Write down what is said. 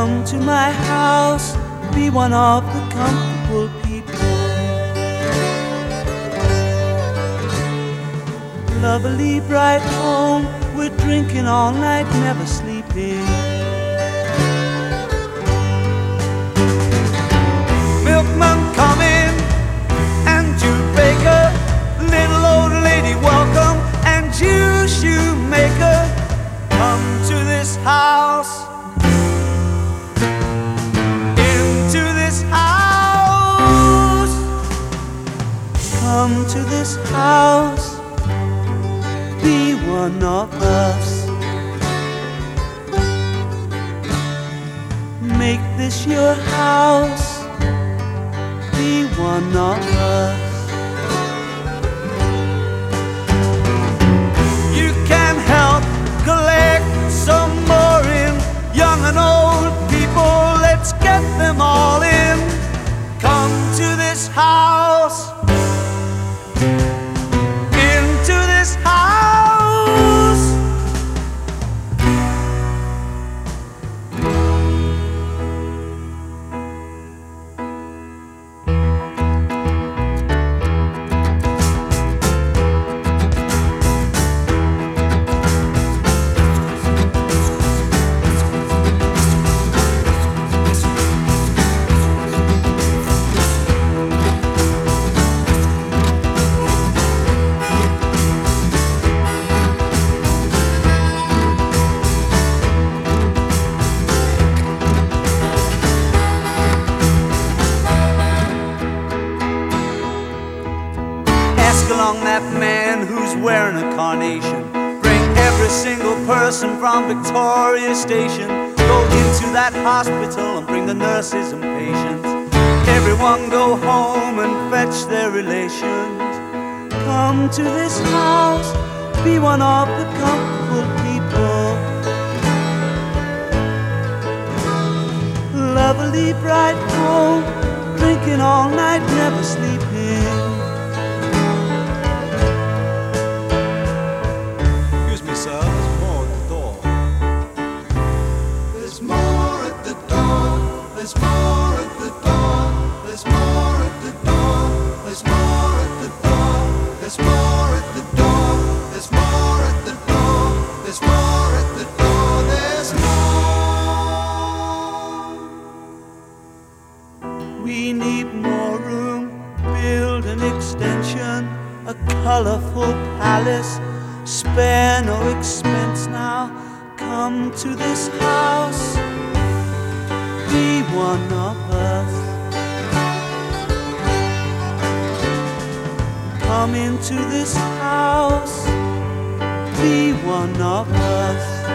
Come to my house, be one of the comfortable people. Lovely bright home, we're drinking all night, never sleeping. Milkman coming, and you baker, little old lady welcome, and you shoemaker, come to this house. Into this house. Come to this house, be one of us. Make this your house, be one of us. You can help collect some more in, young and old people, let's get them all in. Come to this house, into this house. Along that man who's wearing a carnation. Bring every single person from Victoria Station. Go into that hospital and bring the nurses and patients. Everyone go home and fetch their relations. Come to this house, be one of the comfortable people. Lovely bright home, drinking all night, never sleeping. There's more at the door. There's more at the door. There's more at the door. There's more at the door. There's more at the door. There's more at the door. There's more at the door. There's more. We need more room, build an extension, a colorful palace, spare no expense now. Come to this house, be one of us. Come into this house, be one of us.